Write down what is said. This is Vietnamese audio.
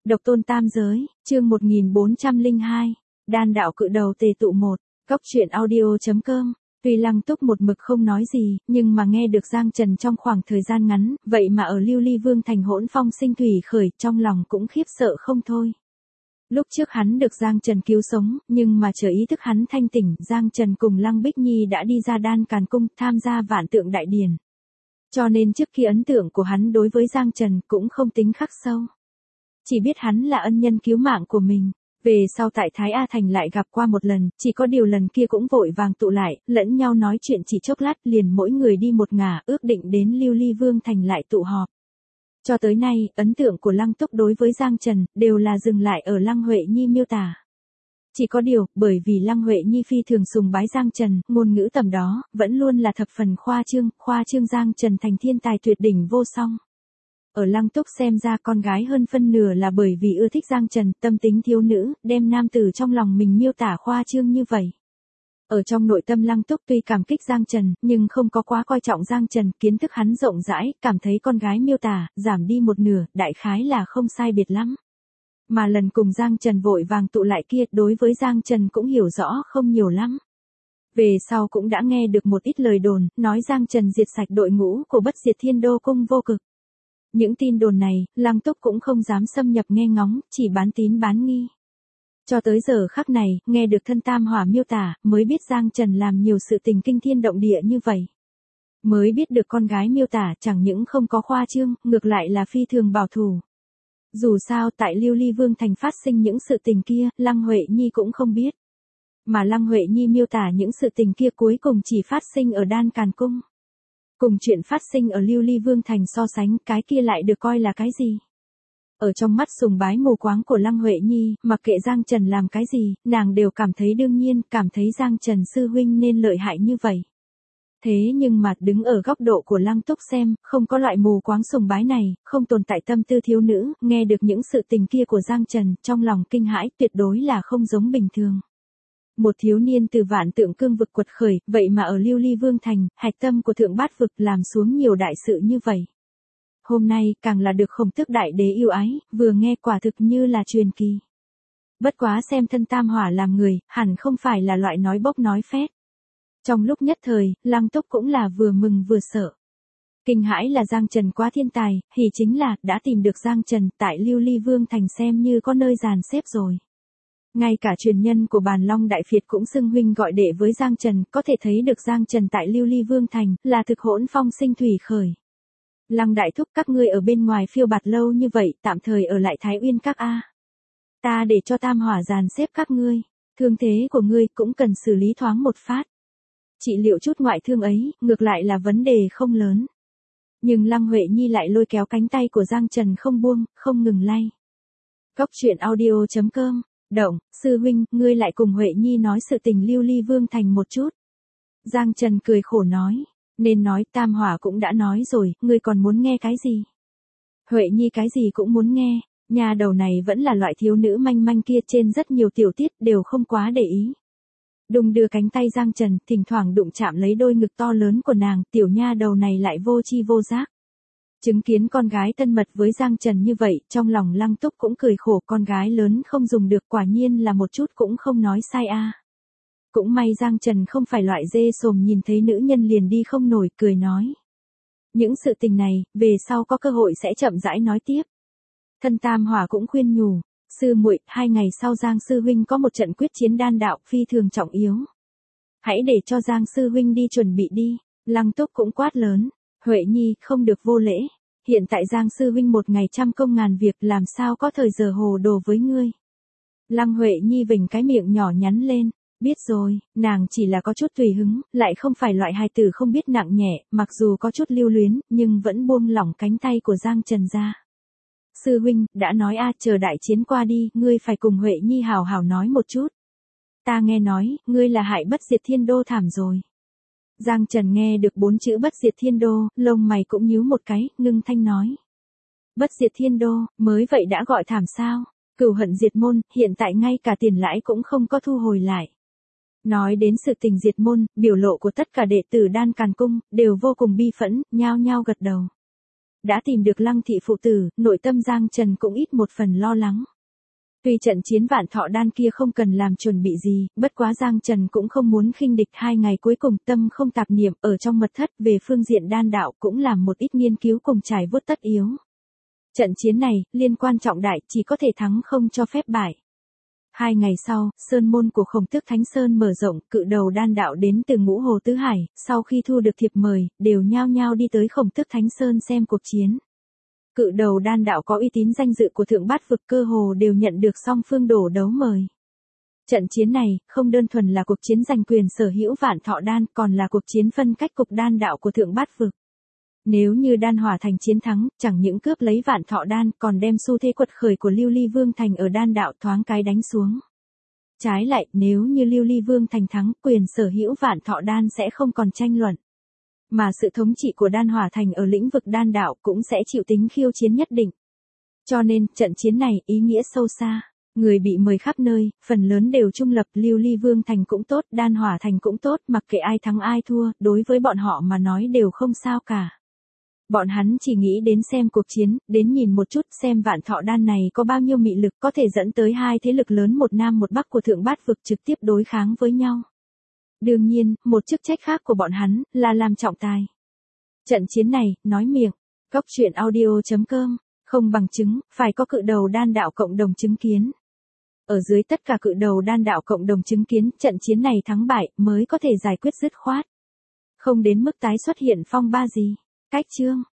Độc tôn tam giới, chương 1402, đan đạo cự đầu tề tụ một, cốc truyện audio.com. Tuy Lăng Túc một mực không nói gì, nhưng mà nghe được Giang Trần trong khoảng thời gian ngắn, vậy mà ở Lưu Ly Vương thành hỗn phong sinh thủy khởi, trong lòng cũng khiếp sợ không thôi. Lúc trước hắn được Giang Trần cứu sống, nhưng mà chờ ý thức hắn thanh tỉnh, Giang Trần cùng Lăng Bích Nhi đã đi ra Đan Càn Cung, tham gia Vạn Tượng Đại Điển. Cho nên trước khi ấn tượng của hắn đối với Giang Trần cũng không tính khắc sâu. Chỉ biết hắn là ân nhân cứu mạng của mình. Về sau tại Thái A Thành lại gặp qua một lần, chỉ có điều lần kia cũng vội vàng tụ lại, lẫn nhau nói chuyện chỉ chốc lát liền mỗi người đi một ngả, ước định đến Lưu Ly Vương thành lại tụ họp. Cho tới nay, ấn tượng của Lăng Túc đối với Giang Trần, đều là dừng lại ở Lăng Huệ Nhi miêu tả. Chỉ có điều, bởi vì Lăng Huệ Nhi phi thường sùng bái Giang Trần, ngôn ngữ tầm đó, vẫn luôn là thập phần khoa trương Giang Trần thành thiên tài tuyệt đỉnh vô song. Ở Lăng Túc xem ra con gái hơn phân nửa là bởi vì ưa thích Giang Trần, tâm tính thiếu nữ, đem nam tử trong lòng mình miêu tả khoa trương như vậy. Ở trong nội tâm Lăng Túc tuy cảm kích Giang Trần, nhưng không có quá coi trọng Giang Trần, kiến thức hắn rộng rãi, cảm thấy con gái miêu tả, giảm đi một nửa, đại khái là không sai biệt lắm. Mà lần cùng Giang Trần vội vàng tụ lại kia, đối với Giang Trần cũng hiểu rõ không nhiều lắm. Về sau cũng đã nghe được một ít lời đồn, nói Giang Trần diệt sạch đội ngũ của Bất Diệt Thiên Đô Cung vô cực. Những tin đồn này, Lăng Túc cũng không dám xâm nhập nghe ngóng, chỉ bán tín bán nghi. Cho tới giờ khắc này, nghe được thân tam hỏa miêu tả, mới biết Giang Trần làm nhiều sự tình kinh thiên động địa như vậy. Mới biết được con gái miêu tả chẳng những không có khoa trương, ngược lại là phi thường bảo thủ. Dù sao tại Lưu Ly Vương thành phát sinh những sự tình kia, Lăng Huệ Nhi cũng không biết. Mà Lăng Huệ Nhi miêu tả những sự tình kia cuối cùng chỉ phát sinh ở Đan Càn Cung. Cùng chuyện phát sinh ở Lưu Ly Vương thành so sánh, cái kia lại được coi là cái gì? Ở trong mắt sùng bái mù quáng của Lăng Huệ Nhi, mặc kệ Giang Trần làm cái gì, nàng đều cảm thấy đương nhiên, cảm thấy Giang Trần sư huynh nên lợi hại như vậy. Thế nhưng mà đứng ở góc độ của Lăng Túc xem, không có loại mù quáng sùng bái này, không tồn tại tâm tư thiếu nữ, nghe được những sự tình kia của Giang Trần, trong lòng kinh hãi tuyệt đối là không giống bình thường. Một thiếu niên từ Vạn Tượng Cương vực quật khởi, vậy mà ở Lưu Ly Vương thành, hạch tâm của Thượng Bát vực làm xuống nhiều đại sự như vậy. Hôm nay, càng là được Khổng Tước Đại Đế yêu ái, vừa nghe quả thực như là truyền kỳ. Bất quá xem thân tam hỏa làm người, hẳn không phải là loại nói bốc nói phét. Trong lúc nhất thời, Lăng Túc cũng là vừa mừng vừa sợ. Kinh hãi là Giang Trần quá thiên tài, hỉ chính là, đã tìm được Giang Trần, tại Lưu Ly Vương thành xem như có nơi dàn xếp rồi. Ngay cả truyền nhân của Bàn Long Đại Phiệt cũng xưng huynh gọi đệ với Giang Trần, có thể thấy được Giang Trần tại Lưu Ly Vương thành, là thực hỗn phong sinh thủy khởi. Lăng đại thúc các ngươi ở bên ngoài phiêu bạt lâu như vậy, tạm thời ở lại Thái Uyên các a. Ta để cho tam hỏa dàn xếp các ngươi, thương thế của ngươi cũng cần xử lý thoáng một phát. Trị liệu chút ngoại thương ấy, ngược lại là vấn đề không lớn. Nhưng Lăng Huệ Nhi lại lôi kéo cánh tay của Giang Trần không buông, không ngừng lay. Cốc truyện audio.com. Động, sư huynh, ngươi lại cùng Huệ Nhi nói sự tình Lưu Ly Vương thành một chút. Giang Trần cười khổ nói, nên nói tam hỏa cũng đã nói rồi, ngươi còn muốn nghe cái gì? Huệ Nhi cái gì cũng muốn nghe, nhà đầu này vẫn là loại thiếu nữ manh manh kia, trên rất nhiều tiểu tiết đều không quá để ý. Đùng đưa cánh tay Giang Trần, thỉnh thoảng đụng chạm lấy đôi ngực to lớn của nàng, tiểu nha đầu này lại vô chi vô giác. Chứng kiến con gái thân mật với Giang Trần như vậy, trong lòng Lăng Túc cũng cười khổ, con gái lớn không dùng được, quả nhiên là một chút cũng không nói sai a. Cũng may Giang Trần không phải loại dê sồm nhìn thấy nữ nhân liền đi không nổi, cười nói. Những sự tình này, về sau có cơ hội sẽ chậm rãi nói tiếp. Thân tam hỏa cũng khuyên nhủ, sư muội, 2 ngày sau Giang sư huynh có một trận quyết chiến đan đạo phi thường trọng yếu. Hãy để cho Giang sư huynh đi chuẩn bị đi. Lăng Túc cũng quát lớn. Huệ Nhi, không được vô lễ. Hiện tại Giang sư huynh một ngày trăm công ngàn việc, làm sao có thời giờ hồ đồ với ngươi. Lăng Huệ Nhi vểnh cái miệng nhỏ nhắn lên. Biết rồi, nàng chỉ là có chút tùy hứng, lại không phải loại hài tử không biết nặng nhẹ, mặc dù có chút lưu luyến, nhưng vẫn buông lỏng cánh tay của Giang Trần ra. Sư huynh, đã nói chờ đại chiến qua đi, ngươi phải cùng Huệ Nhi hào hào nói một chút. Ta nghe nói, ngươi là hại Bất Diệt Thiên Đô thảm rồi. Giang Trần nghe được 4 chữ Bất Diệt Thiên Đô, lông mày cũng nhíu một cái, ngưng thanh nói. Bất Diệt Thiên Đô, mới vậy đã gọi thảm sao? Cửu hận diệt môn, hiện tại ngay cả tiền lãi cũng không có thu hồi lại. Nói đến sự tình diệt môn, biểu lộ của tất cả đệ tử Đan Càn Cung, đều vô cùng bi phẫn, nhao nhao gật đầu. đã tìm được Lăng thị phụ tử, nội tâm Giang Trần cũng ít một phần lo lắng. Tuy trận chiến Vạn Thọ Đan kia không cần làm chuẩn bị gì, bất quá Giang Trần cũng không muốn khinh địch. 2 ngày cuối cùng tâm không tạp niệm ở trong mật thất về phương diện đan đạo cũng làm một ít nghiên cứu cùng trải vuốt tất yếu. Trận chiến này, liên quan trọng đại, chỉ có thể thắng không cho phép bại. 2 ngày sau, sơn môn của Khổng Tước Thánh Sơn mở rộng, cự đầu đan đạo đến từ Ngũ Hồ Tứ Hải, sau khi thu được thiệp mời, đều nhao nhao đi tới Khổng Tước Thánh Sơn xem cuộc chiến. Cự đầu đan đạo có uy tín danh dự của thượng bát vực, cơ hồ đều nhận được song phương đổ đấu mời. Trận chiến này, không đơn thuần là cuộc chiến giành quyền sở hữu Vạn Thọ Đan, còn là cuộc chiến phân cách cục đan đạo của thượng bát vực. Nếu như Đan Hỏa Thành chiến thắng, chẳng những cướp lấy Vạn Thọ Đan, còn đem xu thế quật khởi của Lưu Ly Vương Thành ở đan đạo thoáng cái đánh xuống. Trái lại, nếu như Lưu Ly Vương Thành thắng, quyền sở hữu Vạn Thọ Đan sẽ không còn tranh luận. Mà sự thống trị của Đan Hỏa Thành ở lĩnh vực đan đạo cũng sẽ chịu tính khiêu chiến nhất định. Cho nên, trận chiến này ý nghĩa sâu xa. Người bị mời khắp nơi, phần lớn đều trung lập, Lưu Ly Vương Thành cũng tốt, Đan Hỏa Thành cũng tốt, mặc kệ ai thắng ai thua, đối với bọn họ mà nói đều không sao cả. Bọn hắn chỉ nghĩ đến xem cuộc chiến, đến nhìn một chút xem Vạn Thọ Đan này có bao nhiêu mị lực, có thể dẫn tới 2 thế lực lớn một Nam một Bắc của thượng bát vực trực tiếp đối kháng với nhau. Đương nhiên, một chức trách khác của bọn hắn là làm trọng tài. Trận chiến này, nói miệng, Cốc Truyện Audio.com, không bằng chứng, phải có cự đầu đan đạo cộng đồng chứng kiến. Ở dưới tất cả cự đầu đan đạo cộng đồng chứng kiến, trận chiến này thắng bại mới có thể giải quyết dứt khoát. Không đến mức tái xuất hiện phong ba gì. Cách chương